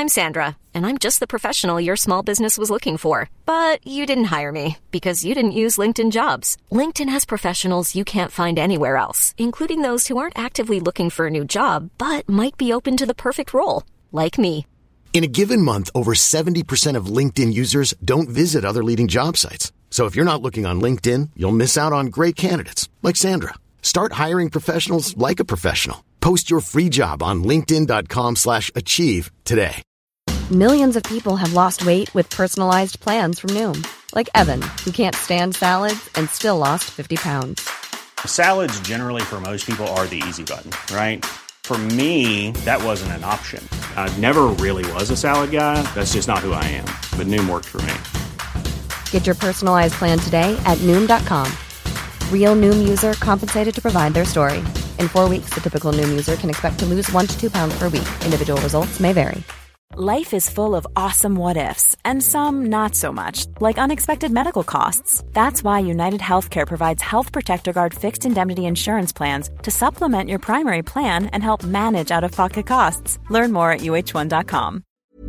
I'm Sandra, and I'm just the professional your small business was looking for. But you didn't hire me because you didn't use LinkedIn Jobs. LinkedIn has professionals you can't find anywhere else, including those who aren't actively looking for a new job, but might be open to the perfect role, like me. In a given month, over 70% of LinkedIn users don't visit other leading job sites. So if you're not looking on LinkedIn, you'll miss out on great candidates like Sandra. Start hiring professionals like a professional. Post your free job on linkedin.com/achieve today. Millions of people have lost weight with personalized plans from Noom. Like Evan, who can't stand salads and still lost 50 pounds. Salads generally for most people are the easy button, right? For me, that wasn't an option. I never really was a salad guy. That's just not who I am. But Noom worked for me. Get your personalized plan today at Noom.com. Real Noom user compensated to provide their story. In 4 weeks, the typical Noom user can expect to lose 1 to 2 pounds per week. Individual results may vary. Life is full of awesome what-ifs, and some not so much, like unexpected medical costs. That's why United Healthcare provides Health Protector Guard fixed indemnity insurance plans to supplement your primary plan and help manage out-of-pocket costs. Learn more at uh1.com.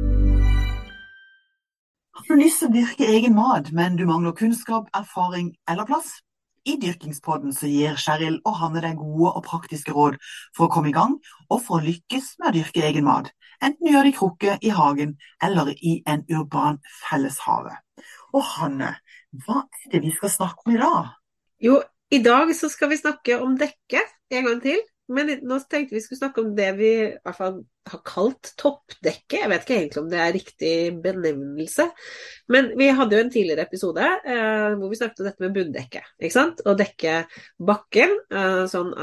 Har du lyst til å dyrke egen mat, men du mangler kunnskap, erfaring eller plass? I Dyrkingspodden så gir Cheryl og Hanne deg gode og praktiske råd for å komme i gang, og for å lykkes med å dyrke egen mat. Enten gjør det i krukke, i hagen, eller i en urban felleshave. Og Hanne, hva det vi skal snakke om i dag? Jo, i dag så skal vi snakke om dekke en gang til. Men nå tenkte vi skulle snakke om det vi i hvert fall har kalt toppdekke. Jeg vet ikke egentlig om det er riktig benevnelse. Men vi hadde jo en tidligere episode hvor vi snakket om dette med bunndekke, ikke sant? Å dekke bakken, sånn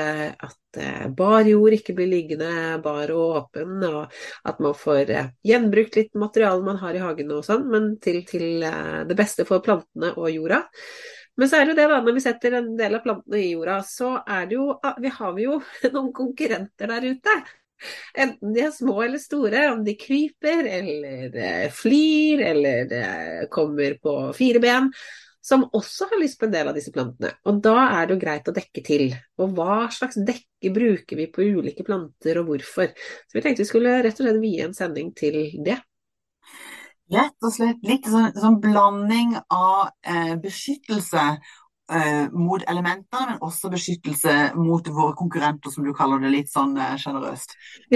at bar jord ikke blir liggende bar og åpen, og at man får gjenbrukt litt materiale man har i hagen og sånn, men til det beste for plantene og jorda. Men så er det jo det da, når vi setter en del av plantene i jorda, så er det jo, vi har jo noen konkurrenter der ute. Enten de er små eller store, om de kryper, eller flyr, eller kommer på 4 ben, som også har lyst på en del av disse plantene. Og da er det jo greit å dekke til. Og hva slags dekke bruker vi på ulike planter, og hvorfor? Så vi tenkte vi skulle rett og slett vie en sending til det. Rett og slett litt sånn blanding av beskyttelse mot elementene, men også beskyttelse mot våre konkurrenter, som du kaller det litt sånn generøst.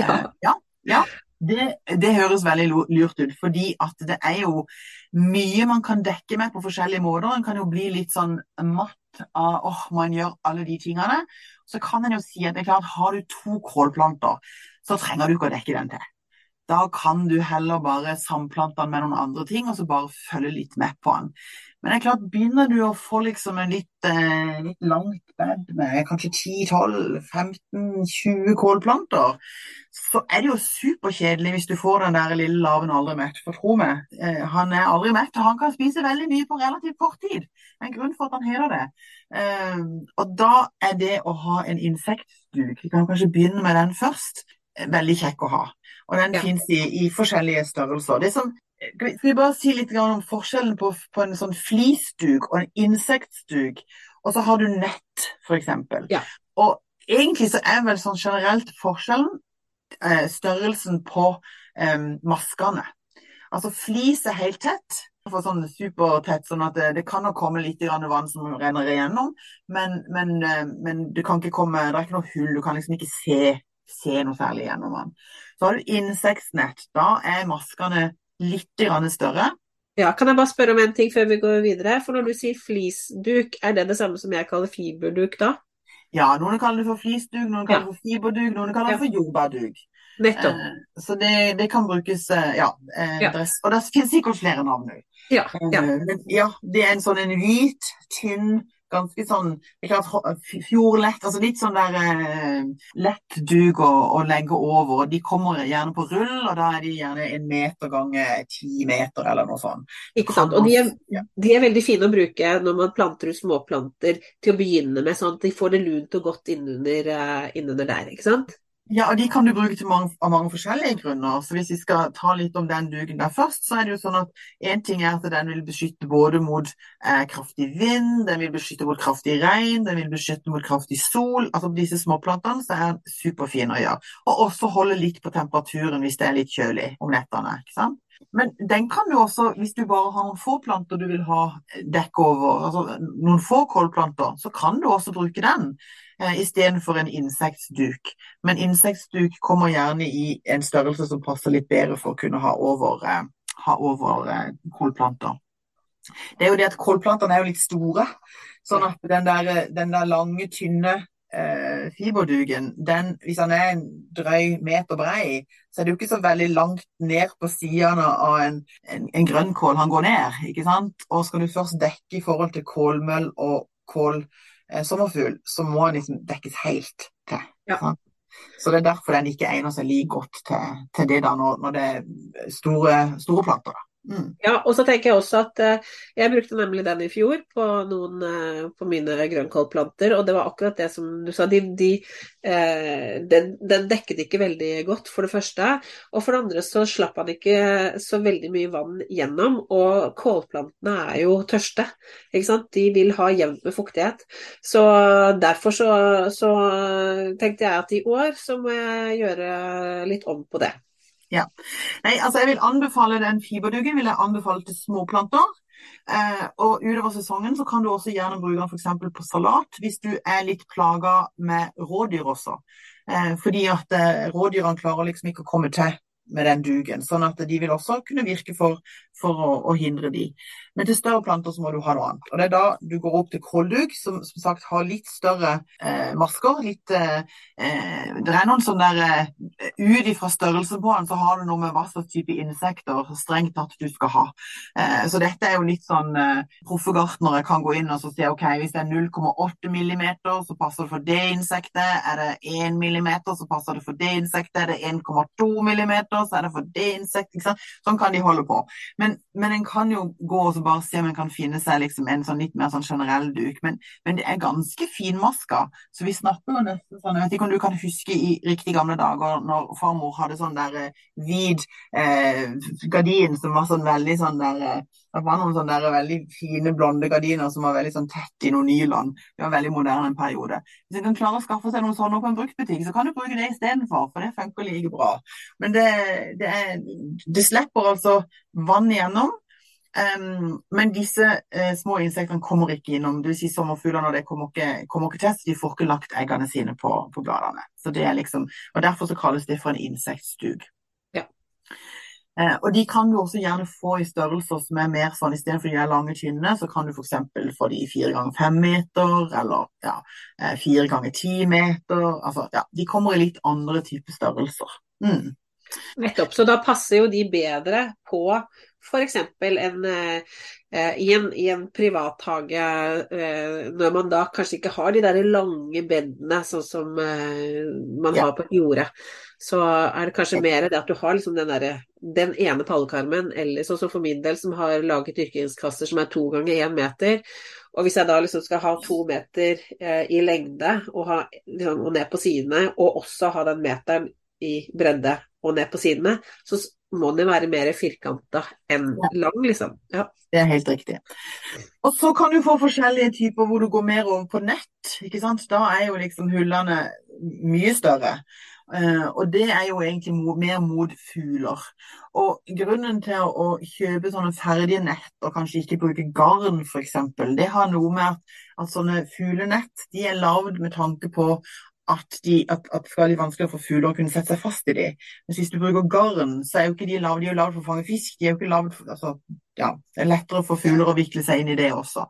Ja. Det høres veldig lurt ut, fordi at det er jo mye man kan dekke med på forskjellige måter. Man kan jo bli litt sånn matt av, man gjør alle de tingene. Så kan en jo si at det er klart, har du 2 kålplanter, så trenger du ikke å dekke den til. Da kan du heller bare samplante den med noen andre ting, og så bare følge litt med på den. Men det er klart, begynner du å få liksom en litt langt bed med kanskje 10, 12, 15, 20 kålplanter, så er det jo superkjedelig hvis du får den der lille laven aldri mett. For tro meg, han er aldri mett, og han kan spise veldig mye på relativt kort tid. Det er en grunn for at han heter det. Og da er det å ha en insektduk, vi kan kanskje begynne med den først, veldig kjekk å ha. Og den finnes i forskjellige størrelser. Skal vi bare si litt om forskjellen på en sånn flisduk og en insektduk, og så har du nett, for eksempel. Ja. Og egentlig så er vel sånn generelt forskjellen størrelsen på maskene. Altså flis er helt tett, for sånn supertett, sånn at det kan jo komme litt vann som renner igjennom, men det kan ikke komme, det er ikke noe hull, du kan liksom ikke se noe særlig gjennom den. Så har du insektnett, da er maskene litt større. Ja, kan jeg bare spørre om en ting før vi går videre? For når du sier flisduk, er det samme som jeg kaller fiberduk da? Ja, noen kaller det for flisduk, noen kaller det for fiberduk, noen kaller det for jordbærduk. Nettopp. Så det kan brukes, og det finnes sikkert flere navn. Ja. Det er en hvit, tynn, ganske sånn, fjordlett, altså litt sånn der lett dug å legge over, og de kommer gjerne på rull, og da er de gjerne 1 meter ganger 10 meter eller noe sånt. Ikke sant, og de er veldig fine å bruke når man planter ut småplanter til å begynne med, sånn at de får det lunt og godt innunder der, ikke sant? Ja, og de kan du bruke til av mange forskjellige grunner. Så hvis vi skal ta litt om den duken der først, så det jo sånn at en ting at den vil beskytte både mot kraftig vind, den vil beskytte mot kraftig regn, den vil beskytte mot kraftig sol. Altså på disse småplantene så den superfin å gjøre. Og også holde litt på temperaturen hvis det litt kjølig om nettene, ikke sant? Men den kan du også, hvis du bare har noen få planter du vil ha dekk over, altså noen få kålplanter, så kan du også bruke den i stedet for en insektsduk. Men insektsduk kommer gjerne i en størrelse som passer litt bedre for å kunne ha over kålplanter. Det jo det at kålplantene jo litt store, sånn at den der lange, tynne fiberduken, hvis den en drøy meter brei, så det jo ikke så veldig langt ned på sidene av en grønnkål han går ned, ikke sant? Og skal du først dekke i forhold til kålmøll og sommerfugl, så må den liksom dekkes helt til. Ja. Så det derfor den ikke egner seg like godt til det da når det store planter da. Ja, og så tenker jeg også at jeg brukte nemlig den i fjor på mine grønnkålplanter, og det var akkurat det som du sa, den dekket ikke veldig godt for det første, og for det andre så slapp han ikke så veldig mye vann gjennom, og kålplantene jo tørste, ikke sant? De vil ha jevnt med fuktighet, så derfor så tenkte jeg at i år så må jeg gjøre litt om på det. Ja, nei, altså jeg vil anbefale den fiberduken, vil jeg anbefale til småplanter, og utover sesongen så kan du også gjerne bruke den for eksempel på salat, hvis du litt plaget med rådyr også, fordi at rådyrene klarer liksom ikke å komme til med den duken, sånn at de vil også kunne virke for å hindre de. Men til større planter så må du ha noe annet. Og det da du går opp til kålduk, som sagt har litt større masker, det noen sånne der, ut ifra størrelse på den, så har du noe med hva slags type insekter strengt tatt du skal ha. Så dette jo litt sånn, proffegartnere kan gå inn og så si, ok, hvis det 0,8 millimeter, så passer det for det insektet, det 1 millimeter, så passer det for det insektet, det 1,2 millimeter, så det for det insekt, ikke sant? Sånn kan de holde på. Men en kan jo gå og så bare se om en kan finne seg liksom en sånn litt mer sånn generell duk, men det ganske finmaska, så vi snakker jo nesten sånn, jeg vet ikke om du kan huske i riktig gamle dager, når farmor hadde sånn der vid gardin som var sånn veldig sånn der, det var noen sånne der veldig fine blonde gardiner som var veldig sånn tett i noen nylon, det var veldig moderne en periode. Hvis en kan klare å skaffe seg noen sånne på en bruktbutikk, så kan du bruke det i stedet for det funker like bra. Men det slipper altså vann igjennom, men disse små insektene kommer ikke innom, det vil si sommerfuglene, og det kommer ikke til, så de får ikke lagt eggene sine på bladene. Så det liksom, og derfor så kalles det for en insektstug. Ja. Og de kan du også gjerne få i størrelser som mer sånn, i stedet for de lange tynne, så kan du for eksempel få de 4x5 meter, eller 4x10 meter, altså de kommer i litt andre typer størrelser. Nettopp, så da passer jo de bedre på for eksempel i en privathage, når man da kanskje ikke har de der lange beddene sånn som man har på jordet, så det kanskje mer det at du har liksom den ene pallekarmen, eller sånn som for min del som har laget dyrkingskasser som 2 ganger 1 meter, og hvis jeg da liksom skal ha 2 meter i lengde og ned på sidene, og også ha den meteren i bredde og ned på sidene, så må den være mer firkantet enn lang, liksom. Ja. Det helt riktig. Og så kan du få forskjellige typer hvor du går mer over på nett, ikke sant? Da jo liksom hullene mye større. Og det jo egentlig mer mot fugler. Og grunnen til å kjøpe sånne ferdige nett, og kanskje ikke bruke garn for eksempel, det har noe med at sånne fuglenett, de lavet med tanke på at det veldig vanskelig for fugler å kunne sette seg fast i de. Men hvis du bruker garn, så jo ikke de lavet for å fange fisk, de jo ikke lavet for, altså, det lettere for fugler å vikle seg inn i det også.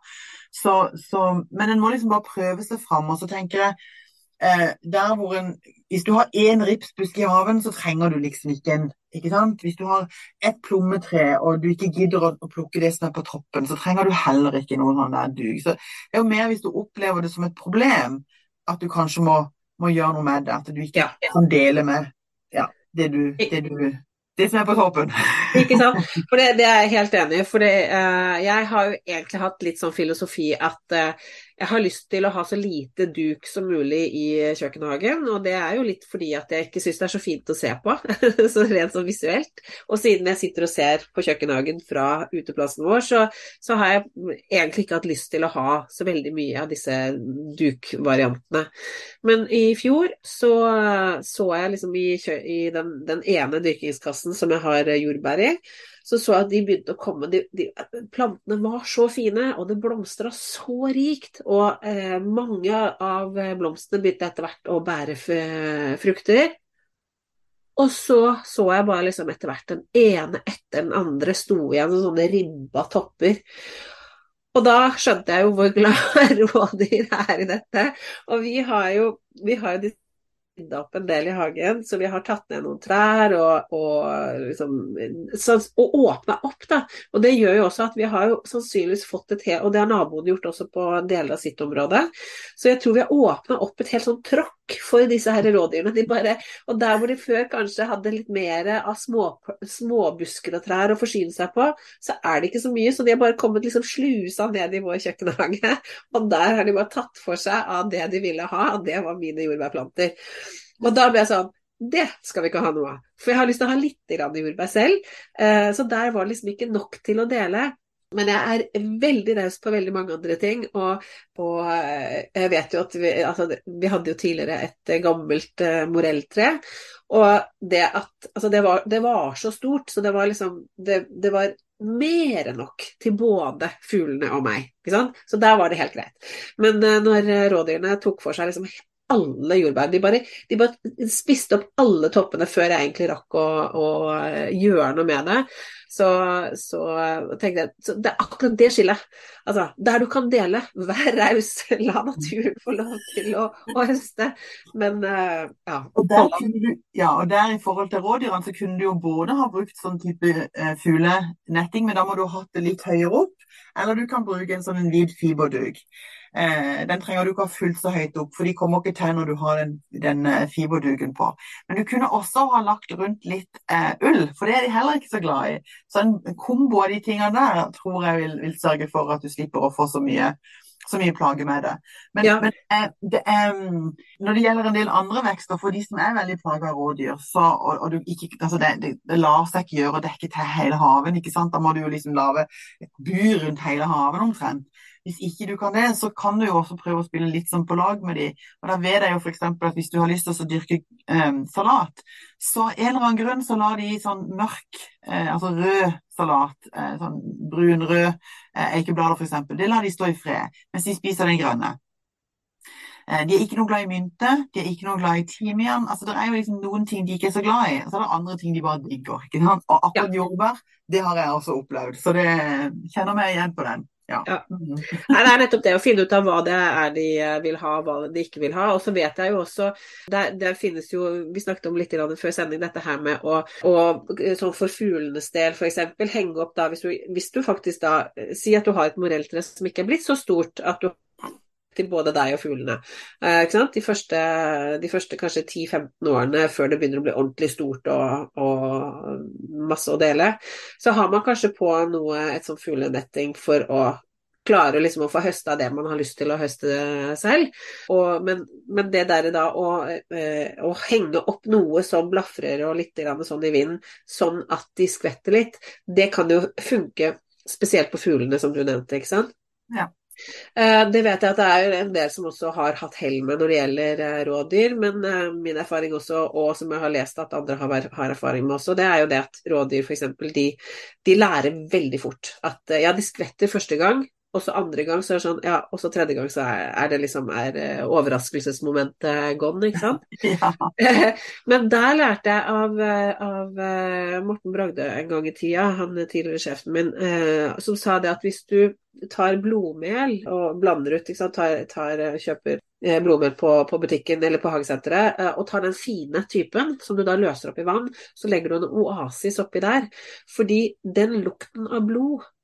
Men en må liksom bare prøve seg frem, og så tenker jeg, der hvor hvis du har en ripsbusk i haven, så trenger du liksom ikke sant? Hvis du har et plommetre, og du ikke gidder å plukke det som på toppen, så trenger du heller ikke noen sånn der dug. Så det jo mer hvis du opplever det som et problem, at du kanskje må gjøre noe med det, at du ikke kan dele med det som på toppen. Ikke sant? For det jeg helt enig i, for jeg har jo egentlig hatt litt sånn filosofi at jeg har lyst til å ha så lite duk som mulig i kjøkkenhagen, og det jo litt fordi at jeg ikke synes det så fint å se på, så rent sånn visuelt. Og siden jeg sitter og ser på kjøkkenhagen fra uteplassen vår, så har jeg egentlig ikke hatt lyst til å ha så veldig mye av disse dukvariantene. Men i fjor så jeg liksom i den ene dyrkingskassen som jeg har jordbær i, så jeg at de begynte å komme, plantene var så fine, og det blomstret så rikt, og mange av blomstene begynte etter hvert å bære frukter. Og så jeg bare liksom etter hvert den ene etter den andre sto igjen, sånne ribba topper. Og da skjønte jeg jo hvor glad rådyr i dette, og vi har jo opp en del i hagen, så vi har tatt ned noen trær og liksom, og åpnet opp da, og det gjør jo også at vi har jo sannsynligvis fått og det har naboen gjort også på deler av sitt område, så jeg tror vi har åpnet opp et helt sånn tråkk for disse her rådyrene, og der hvor de før kanskje hadde litt mer av småbusker og trær å forsyne seg på, så det ikke så mye, så de har bare kommet liksom slusa ned i vår kjøkkenhage, og der har de bare tatt for seg av det de ville ha, og det var mine jordbærplanter. Og da ble jeg sånn, det skal vi ikke ha noe av, for jeg har lyst til å ha litt jordbær selv, så der var det liksom ikke nok til å dele. Men jeg veldig raus på veldig mange andre ting, og jeg vet jo at vi hadde jo tidligere et gammelt morelltre, og det var så stort, så det var liksom, det var mer enn nok til både fuglene og meg, ikke sant? Så der var det helt greit. Men når rådyrene tok for seg liksom alle jordbær, de bare spiste opp alle toppene før jeg egentlig rakk å gjøre noe med det, så tenkte jeg, så det akkurat det skillet, altså, der du kan dele, vær raus, la naturen få lov til å høste, men ja. Og der i forhold til rådyrene, så kunne du jo både ha brukt sånn type fuglenetting, men da må du ha hatt det litt høyere opp, eller du kan bruke en sånn hvit fiberduk. Den trenger du ikke ha fullt så høyt opp, for de kommer ikke til når du har den fiberduken på. Men du kunne også ha lagt rundt litt ull, for det de heller ikke så glad i. Så en kombo av de tingene der tror jeg vil sørge for at du slipper å få så mye plage med det. Men når det gjelder en del andre vekster, for de som veldig plaget av rådyr, og du ikke, altså det lar seg ikke gjøre å dekke til hele haven, ikke sant? Da må du jo liksom lage et bur rundt hele haven omtrent. Hvis ikke du kan det, så kan du jo også prøve å spille litt sånn på lag med de. Og da vet jeg jo for eksempel at hvis du har lyst til å dyrke salat, så en eller annen grunn så lar de sånn mørk, altså rød salat, sånn brun-rød eikeblader for eksempel, det lar de stå i fred, mens de spiser den grønne. De ikke noe glad i mynte, de ikke noe glad i timian, altså det jo liksom noen ting de ikke så glad i, og så det andre ting de bare digger, ikke sant? Og akkurat jordbær, det har jeg også opplevd, så det kjenner meg igjen på den. Ja. Nei, det nettopp det å finne ut av hva det de vil ha, hva de ikke vil ha, og så vet jeg jo også, det finnes jo, vi snakket om litt før sending, dette her med å sånn for fuglenes del for eksempel, henge opp da, hvis du faktisk da, si at du har et morelltre som ikke blitt så stort at du til både deg og fuglene, ikke sant? De første kanskje 10-15 årene før det begynner å bli ordentlig stort og masse å dele, så har man kanskje på et sånn fuglenetting for å klare liksom å få høste av det man har lyst til å høste selv, men det der da å henge opp noe som blafrer og litt sånn i vinden, sånn at de skvetter litt, det kan jo funke spesielt på fuglene som du nevnte, ikke sant? Ja. Det vet jeg at det jo en del som også har hatt hell med når det gjelder rådyr, men min erfaring også, og som jeg har lest at andre har erfaring med også, det jo det at rådyr for eksempel, de lærer veldig fort at ja, de skvetter første gang, og så andre gang så det sånn, ja, og så tredje gang så det liksom overraskelsesmomentet gone, ikke sant? Ja. Men der lærte jeg av Morten Bragde en gang i tida, han tidligere sjefen min, som sa det at hvis du tar blodmel og blander ut, ikke sant? Kjøper blodmel på butikken eller på hagesenteret, og tar den fine typen som du da løser opp i vann, så legger du en oasis oppi der, fordi den lukten av blod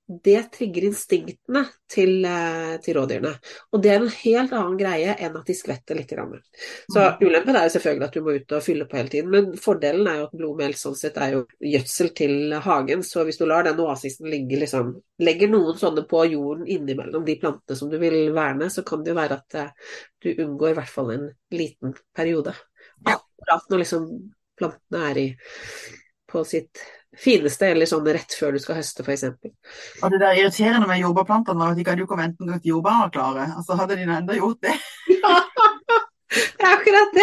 det trigger instinktene til rådyrene. Og det en helt annen greie enn at de skvetter litt. Så ulempen jo selvfølgelig at du må ut og fylle på hele tiden, men fordelen jo at blodmel sånn sett jo gjødsel til hagen, så hvis du lar den oasisen ligge, legger noen sånne på jorden innimellom de plantene som du vil verne, så kan det jo være at du unngår i hvert fall en liten periode. Akkurat når plantene på sitt fineste, eller sånn rett før du skal høste, for eksempel. Og det der irriterende med jordbærplantene var at de hadde jo ikke ventet engang til jordbær var klare, altså hadde de enda gjort det. Ja, det akkurat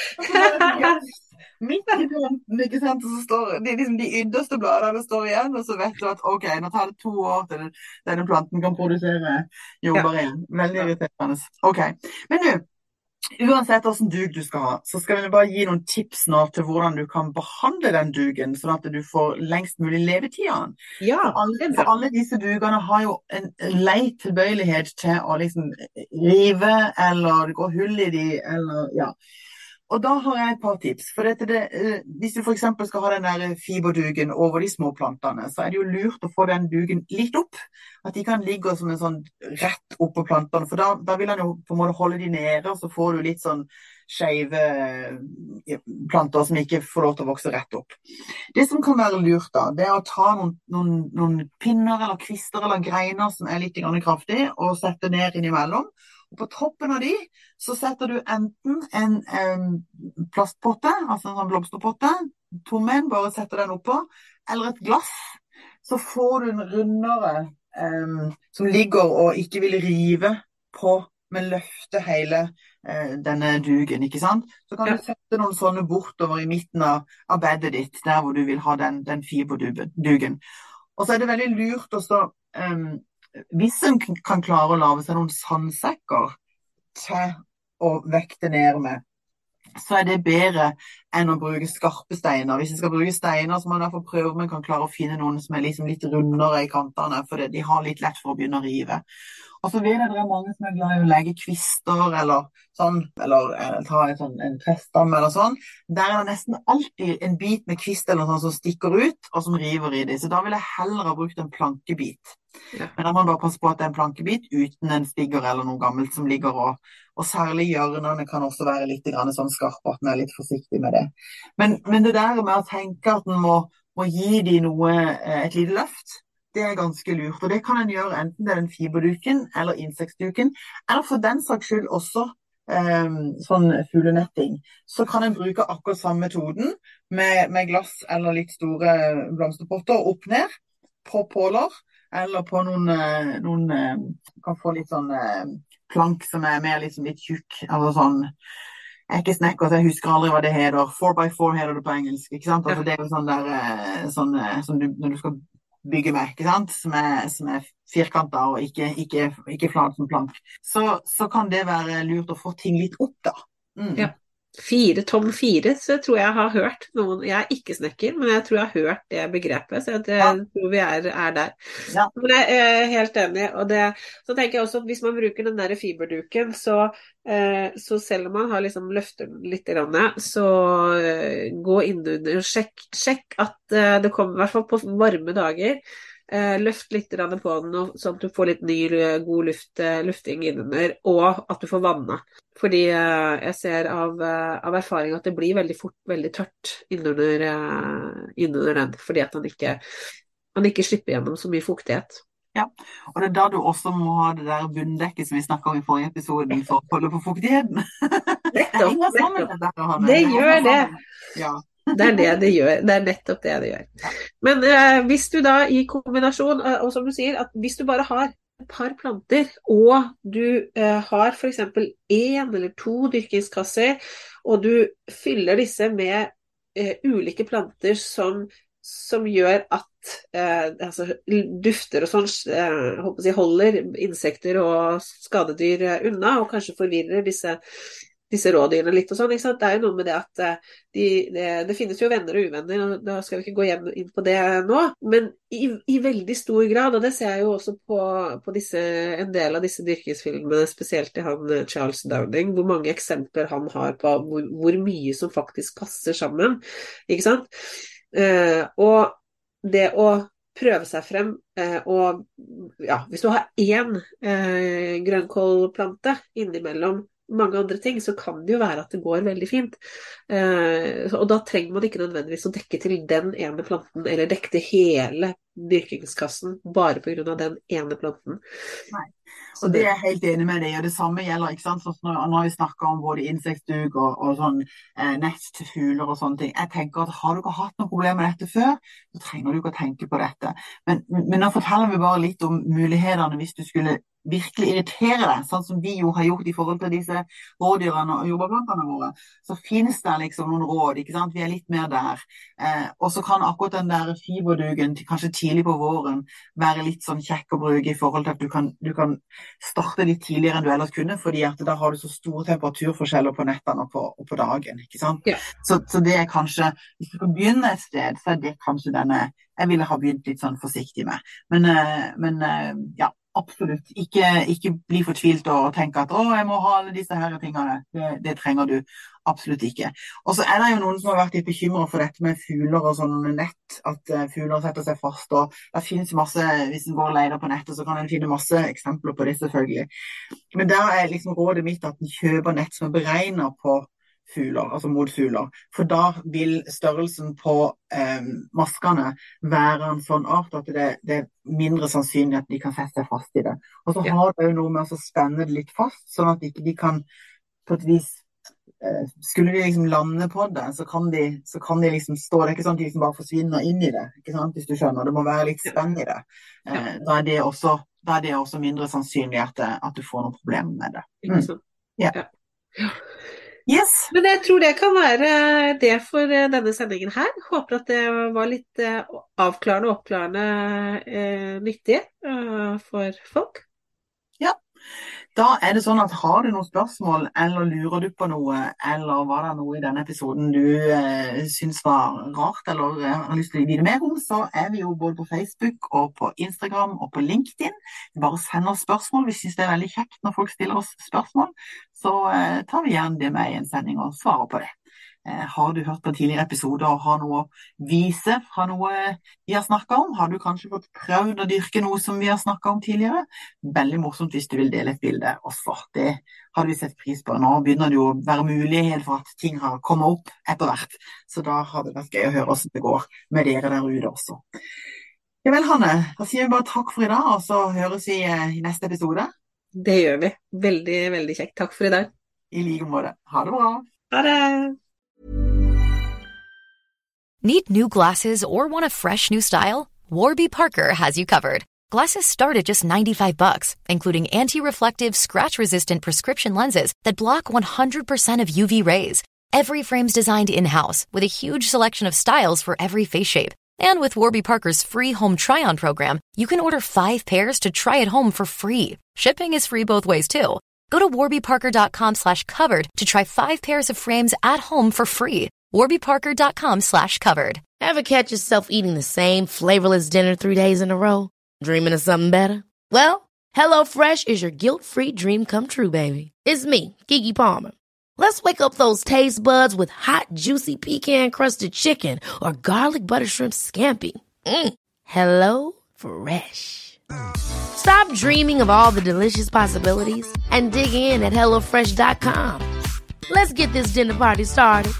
det. Midt i planten, ikke sant, og så står de ytterste bladene står igjen, og så vet du at ok, nå tar det 2 år til denne planten kan produsere jordbær igjen. Veldig irriterende. Ok, men nå, uansett hvordan dug du skal ha, så skal vi bare gi noen tips nå til hvordan du kan behandle den dugen, sånn at du får lengst mulig levetid av den. Ja, for alle disse dugene har jo en lei tilbøyelighet til å rive, eller gå hull i de, eller ja. Og da har jeg et par tips, for hvis du for eksempel skal ha den der fiberdugen over de små plantene, så det jo lurt å få den dugen litt opp, at de kan ligge som en sånn rett opp på plantene, for da vil han jo på en måte holde de nede, og så får du litt sånn skeive planter som ikke får lov til å vokse rett opp. Det som kan være lurt da, det å ta noen pinner eller kvister eller greiner som litt kraftig, og sette ned innimellom. Og på toppen av de så setter du enten en plastpotte, altså en sånn blomsterpotte, tommen, bare setter den oppå, eller et glass, så får du en rundere som ligger og ikke vil rive på, men løfte hele denne dugen, ikke sant? Så kan du sette noen sånne bortover i midten av bedet ditt, der hvor du vil ha den fiberdugen. Og så det veldig lurt også hvis en kan klare å lage seg noen sandsekker til å vekte ned med, så det bedre enn å bruke skarpe steiner. Hvis en skal bruke steiner, så må en derfor prøve om en kan klare å finne noen som litt rundere i kantene, for de har litt lett for å begynne å rive. Og så vet jeg det mange som glad i å legge kvister eller sånn, eller ta en trestamme eller sånn. Der det nesten alltid en bit med kvist eller sånn som stikker ut og som river i det. Så da vil jeg heller ha brukt en plankebit. Ja. Men da må man bare passe på at det en plankebit uten en stigger eller noe gammelt som ligger og særlig hjørnene kan også være litt sånn skarpe, at man litt forsiktig med det. Men det der med å tenke at man må gi de et lite løft, det ganske lurt, og det kan en gjøre enten det den fiberduken eller insektduken, eller for den saks skyld også sånn fuglenetting. Så kan en bruke akkurat samme metoden med glass eller litt store blomsterpotter opp ned på påler, eller på noen kan få litt sånn plank som mer litt tjukk, eller sånn. Jeg ikke snekker, så jeg husker aldri hva det heter. 4x4 heter det på engelsk, ikke sant? Altså det jo sånn der, som når du skal bygge med, ikke sant? Som firkantet og ikke flat som plank. Så kan det være lurt å få ting litt opp da. Ja. Tom 4, så tror jeg har hørt noen, jeg ikke snekker, men jeg tror jeg har hørt det begrepet, så jeg tror vi er der. Ja. Men jeg helt enig, og så tenker jeg også at hvis man bruker den der fiberduken, så selv om man har løftet litt grann, så gå inn under, sjekk at det kommer i hvert fall på varme dager, løft litt på den, sånn at du får litt ny, god lufting innunder, og at du får vannet. Fordi jeg ser av erfaring at det blir veldig fort, veldig tørt innunder den, fordi at han ikke slipper gjennom så mye fuktighet. Ja, og det da du også må ha det der bunndekket som vi snakket om i forrige episode for å holde på fuktigheten. Det gjør det. Ja. Det det gjør, det nettopp det gjør. Men hvis du da i kombinasjon, og som du sier, at hvis du bare har et par planter, og du har for eksempel 1 eller 2 dyrkingskasser, og du fyller disse med ulike planter som gjør at dufter og sånn, holder insekter og skadedyr unna, og kanskje forvirrer disse rådyrene litt og sånn, ikke sant? Det jo noe med det at det finnes jo venner og uvenner, og da skal vi ikke gå inn på det nå, men i veldig stor grad, og det ser jeg jo også på en del av disse dyrkingsfilmene, spesielt i han Charles Downing, hvor mange eksempler han har på hvor mye som faktisk passer sammen, ikke sant? Og det å prøve seg frem, og ja, hvis du har en grønnkålplante innimellom mange andre ting, så kan det jo være at det går veldig fint. Og da trenger man ikke nødvendigvis å dekke til den ene planten, eller dekke til hele dyrkingskassen bare på grunn av den ene planten. Nei. Og det er jeg helt enig med deg, og det samme gjelder, ikke sant, sånn når vi snakker om både insektdug og sånn nett til fugler og sånne ting. Jeg tenker at har du ikke hatt noen problemer med dette før, så trenger du ikke å tenke på dette. Men nå forteller vi bare litt om mulighetene hvis du skulle virkelig irritere deg, sånn som vi jo har gjort i forhold til disse rådyrene og jordbærplantene våre, så finnes det liksom noen råd, ikke sant? Vi er litt mer der. Og så kan akkurat den der fiberdugen, kanskje tidlig på våren, være litt sånn kjekk å bruke i forhold til at du kan starte litt tidligere enn du ellers kunne, fordi at da har du så store temperaturforskjeller på nettene og på dagen, ikke sant? Ja. Så det er kanskje, hvis du kan begynne et sted, så er det kanskje denne, jeg ville ha begynt litt sånn forsiktig med. Men ja, absolutt. Ikke bli fortvilt og tenke at jeg må ha alle disse her tingene. Det trenger du absolutt ikke. Og så er det jo noen som har vært litt bekymret for dette med fugler og sånne nett, at fugler setter seg fast, og det finnes masse, hvis en går og leter på nettet, så kan en finne masse eksempler på det selvfølgelig. Men der er liksom rådet mitt at en kjøper nett som er beregnet på fugler, altså mot fugler, for da vil størrelsen på maskene være en sånn art at det er mindre sannsynlig at de kan sette seg fast i det. Og så har det jo noe med å spenne det litt fast, sånn at ikke de kan på et vis, skulle de liksom lande på det, så kan de liksom stå, det er ikke sånn at de liksom bare forsvinner inn i det, ikke sant, hvis du skjønner, det må være litt spenn i det. Da er det også mindre sannsynlig at du får noen problemer med det. Ja. Yes. Men jeg tror det kan være det for denne sendingen her. Håper at det var litt avklarende og oppklarende nyttig for folk. Ja, da er det sånn at har du noen spørsmål, eller lurer du på noe, eller var det noe i denne episoden du synes var rart, eller har lyst til å vite mer om, så er vi jo både på Facebook og på Instagram og på LinkedIn. Bare send oss spørsmål. Vi synes det er veldig kjekt når folk stiller oss spørsmål, så tar vi gjerne det med i en sending og svarer på det. Har du hørt på tidligere episoder og har noe å vise fra noe vi har snakket om? Har du kanskje fått prøvd å dyrke noe som vi har snakket om tidligere? Veldig morsomt hvis du vil dele et bilde også. Det har vi sett pris på. Nå begynner det jo å være mulighet for at ting har kommet opp etter hvert. Så da har det vært gøy å høre hvordan det går med dere der ute også. Ja vel, Hanne. Da sier vi bare takk for i dag, og så høres vi i neste episode. Det gjør vi. Veldig, veldig kjekt. Takk for i dag. I like måte. Ha det bra. Ha det. Need new glasses or want a fresh new style? Warby Parker has you covered. Glasses start at just $95, including anti-reflective, scratch-resistant prescription lenses that block 100% of UV rays. Every frame's designed in-house with a huge selection of styles for every face shape. And with Warby Parker's free home try-on program, you can order 5 pairs to try at home for free. Shipping is free both ways, too. Go to warbyparker.com/covered to try 5 pairs of frames at home for free. warbyparker.com/covered. Ever catch yourself eating the same flavorless dinner 3 days in a row? Dreaming of something better? Well, HelloFresh is your guilt-free dream come true, baby. It's me, Keke Palmer. Let's wake up those taste buds with hot, juicy pecan-crusted chicken or garlic butter shrimp scampi. HelloFresh. Stop dreaming of all the delicious possibilities and dig in at HelloFresh.com. Let's get this dinner party started.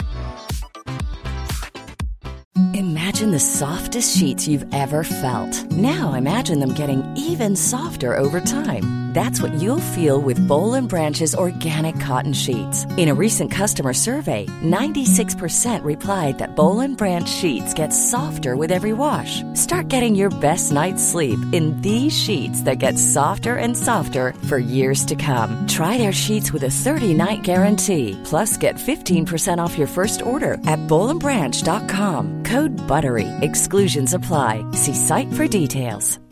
Imagine the softest sheets you've ever felt. Now imagine them getting even softer over time. That's what you'll feel with Boll & Branch's organic cotton sheets. In a recent customer survey, 96% replied that Boll & Branch sheets get softer with every wash. Start getting your best night's sleep in these sheets that get softer and softer for years to come. Try their sheets with a 30-night guarantee. Plus, get 15% off your first order at bollandbranch.com. Code BUTTERY. Exclusions apply. See site for details.